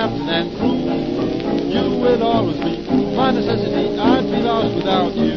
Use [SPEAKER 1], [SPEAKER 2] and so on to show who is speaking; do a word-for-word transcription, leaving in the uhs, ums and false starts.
[SPEAKER 1] captain and crew. You will always be my necessity. I'd be lost without you.